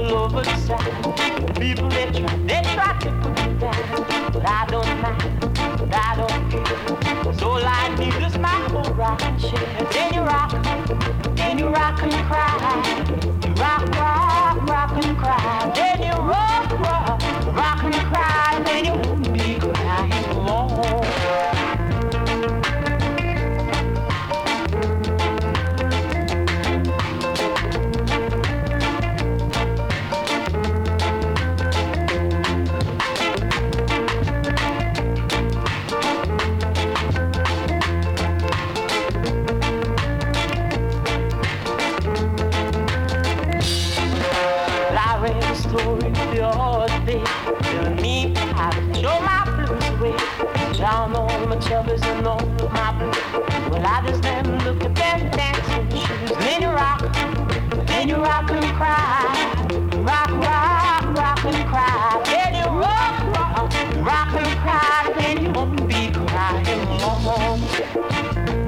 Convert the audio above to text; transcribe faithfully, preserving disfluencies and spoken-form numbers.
all over the side. People they try, they try to put me down, but I don't mind, but I don't care. So all I need is my whole rockin' share. Then you rock, then you rock and cry. You rock, rock, rock and cry. Then you rock, rock, rock and cry. Then you won't be crying alone. Down on my troubles and all of my blues. Well, I just let them look at them dancing shoes. Then you rock, then you rock and cry. Rock, rock, rock and cry. Then you rock, rock, rock and cry. Then you won't be crying no more.